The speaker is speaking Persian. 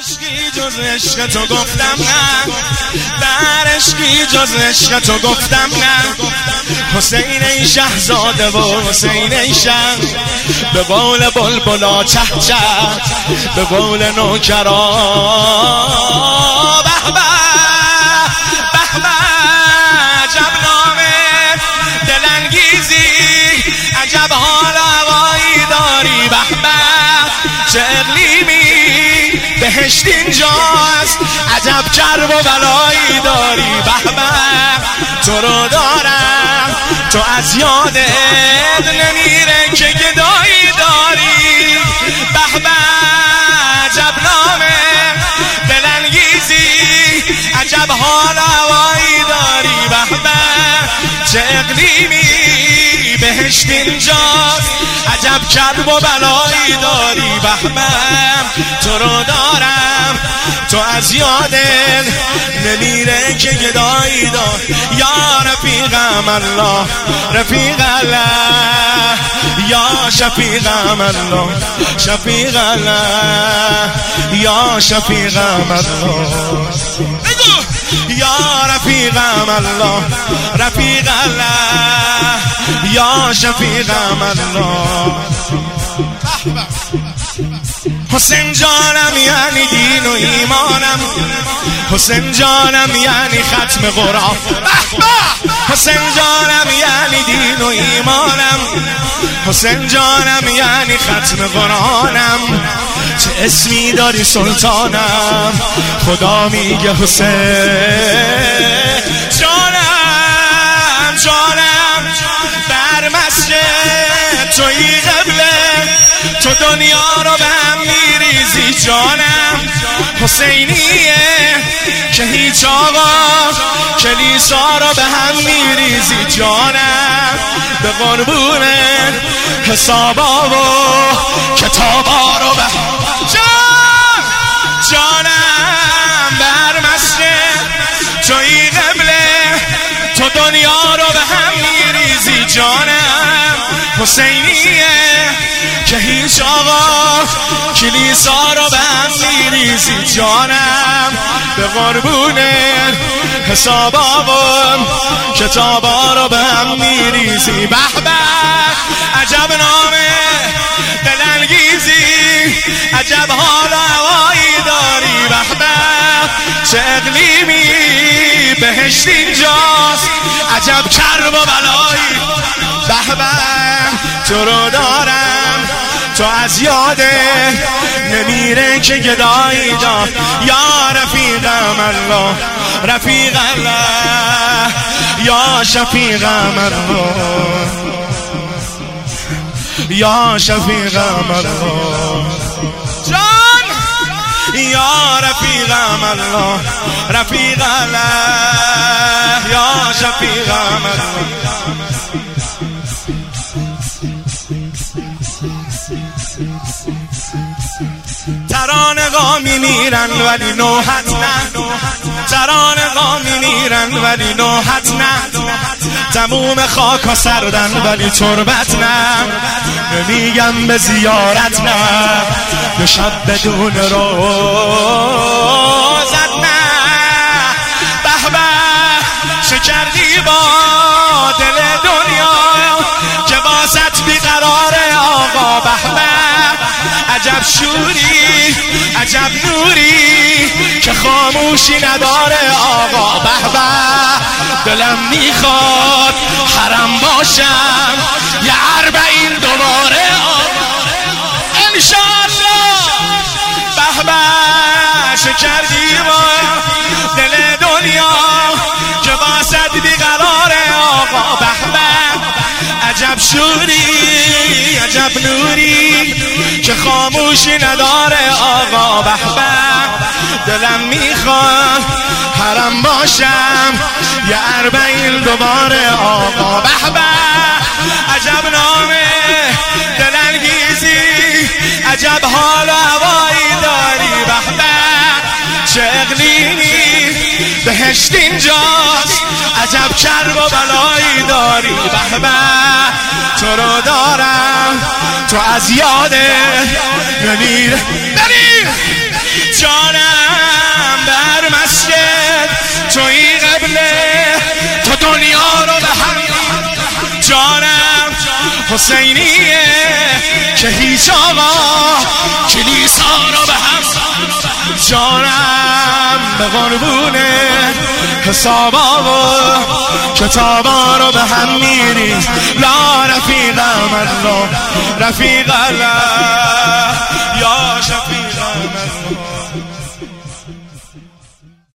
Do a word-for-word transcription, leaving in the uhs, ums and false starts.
عشقی جز عشق تو گفتم نه، در عشقی جز عشق تو گفتم نه. حسین ای شهزاده و حسین ای شه، به قول بلبلا چه چه، به قول نوکرا به به به به. عجب نامه دلانگیزی، عجب حال هوایی داری. به به چه اقلیمی بهشت اینجاست، عجب کرب و بلایی داری. به به تو رو دارم، تو از یادت نمیره که گدایی داری. به به عجب نامه دلانگیزی، عجب حال هوایی داری. به به چه اقلیمی بهشت اینجاست، عجب کرب و بلایی داری. به به تو رو دارم، تو از یادت نمیره که گدایی داری. یا رفیقم الله رفیق الله، یا شفیقم الله شفیق الله، یا شفیقم الله. بگو یا رفیقم الله رفیق الله، یا شفیقم الله. حسین جانم یعنی دین و ایمانم، حسین جانم یعنی ختم قرآن. حسین جانم یعنی دین و ایمانم، حسین جانم یعنی ختم قرآنم. چه اسمی داری سلطانم، خدا میگه حسین جانم جانم. در مسجد توی قبله، تو دنیا رو به هم میریزی جانم. حسینیه که هیچ آقا کلیسا رو به هم میریزی جانم. به قربون حسابا و کتابا رو به جان جانم. بر مسجد توی قبله، تو دنیا رو به هم میریزی جانم. حسینیه که هیچ آقا کلیسا رو به هم میریزی جانم. به قربون حسابا و کتابا رو به هم میریزی. به به عجب نامه دلانگیزی، عجب حال هوایی داری. به به چه اقلیمی بهشت اینجاست، عجب کرب و بلایی. به به تو رو دارم، تو از یاده نمیره که گدایی دار. یا رفیقم الله رفیق الله، یا شفیقم الله یا شفیقم الله. جان یا رفیقم الله رفیق الله، یا شفیقم الله. ترانه‌ها میمیرن ولی نوحت نه، ترانه‌ها میمیرن ولی نوحت نه. تموم خاک ها سردن ولی تربت نه. نمیگم به زیارت نه، به شب بدون روزت نه. به به چه کردی با دل دنیا که واسط بیقرار آقا. به به عجب شوری عجب نوری که خاموشی نداره آقا. به به دلم میخواد حرم باشم یه اربعین دوباره آقا انشالله. به به چه کردی با دل دنیا که واسط بیقرار آقا. به به عجب شوری عجب نوری که خاموشی نداره آقا. به به دلم میخواد حرم باشم یه اربعین دوباره آقا. به به عجب نامه دلانگیزی، عجب حال و هوایی داری. به به چه اقلیمی بهشت اینجاست، عجب کرب و بلایی داری. به به تو رو دارم، تو از یاده نمیر نمیر جانم. جانم حسینیه که هیچ آقا کلیسا رو به هم جانم به قربونه حسابا و کتابا رو به هم میری لا رفیق من رو رفیق الله یا